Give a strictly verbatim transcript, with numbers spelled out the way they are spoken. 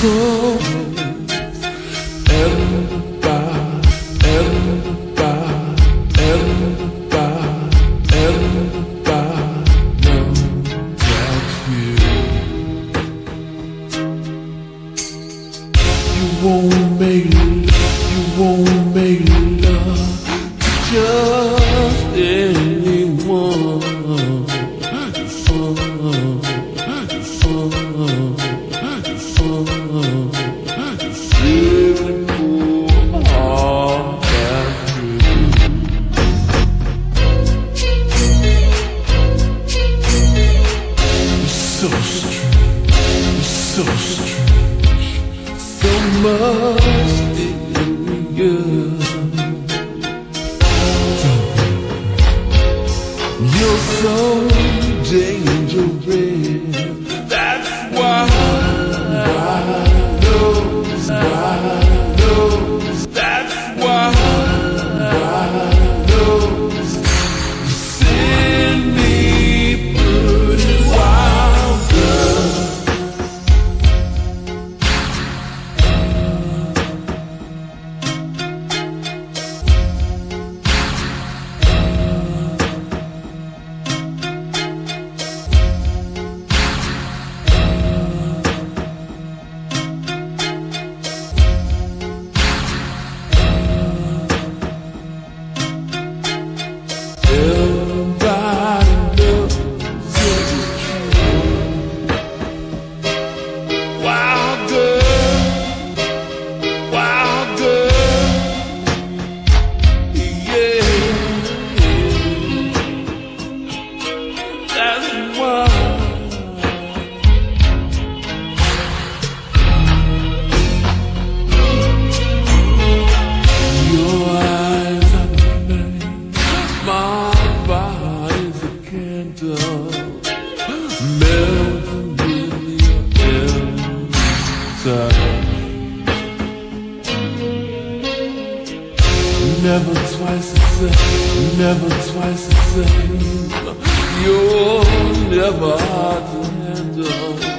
won't make love, you won't make love to just anyone. You're fun, you're fun, you're fun, you're feeling cool, all that You're so strange, you're so strange. So much in you. You're so dangerous. That's why I know, I know. That's why I know. You send me pretty wild, girl. Never twice the same, never twice the same. You're never hard to handle.